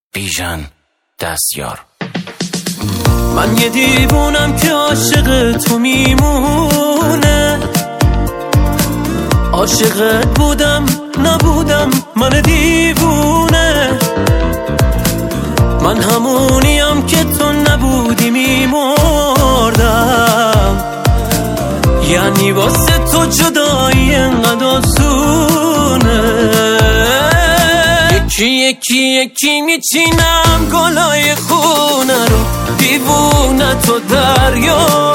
بیژن دستیار. من یه دیوونم که عاشق تو میمونه، عاشقت بودم نبودم من دیوونه، من همونیم که تو نبودی میمردم، یعنی واسه تو جدایی انقدر آسونه. یکی میچینم گلای خونه رو، دیوونه تو دریا،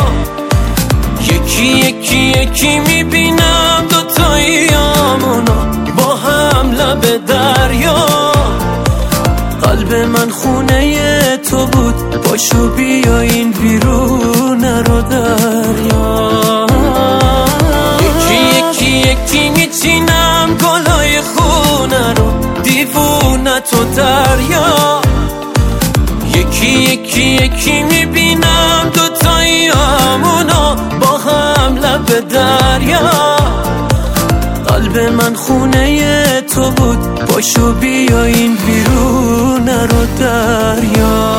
یکی میبینم دوتاییامونو با هم لب دریا. قلب من خونه تو بود، پاشو بیا این بیرونه رو دریا. یکی میچینم گلای خونه رو، دیوونه تو دریا، یکی میبینم دوتاییامونو با هم لب دریا. قلب من خونه تو بود، پاشو بیا این بیرونه رو دریا.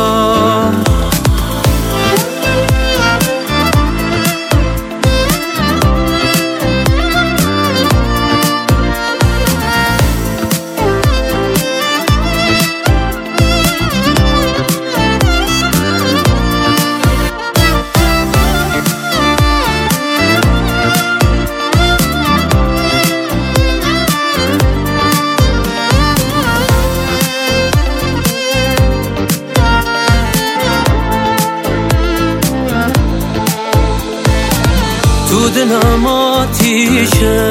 تو دلم آتیشه،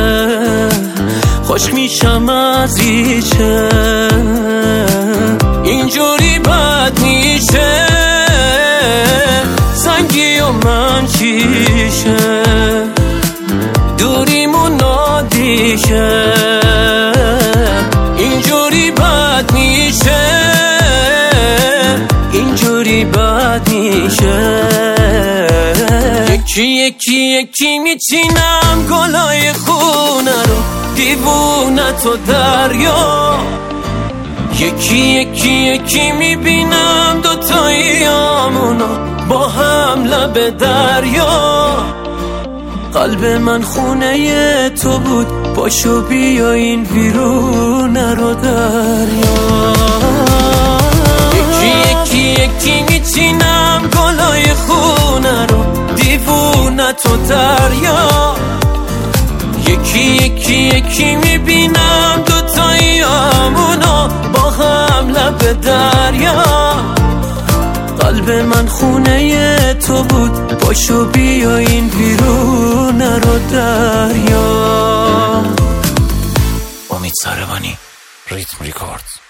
خوش میشم از ریشه، اینجوری بد میشه، سنگی و من چیشه، دوریمون نادیشه، اینجوری بد میشه، اینجوری بد میشه. یکی میچینم گلای خونه رو، دیوونه تو دریا، یکی میبینم دوتاییامونو با هم لب دریا. قلب من خونه تو بود، پاشو بیا این بیرونه رو دریا. یکی میچینم گلای خونه رو، دیوونه تو دریا، یکی میبینم دوتاییامونو با هم لب دریا. قلب من خونه تو بود، پاشو بیا این بیرونه رو دریا. امید ساربانی، ریتم ریکوردز.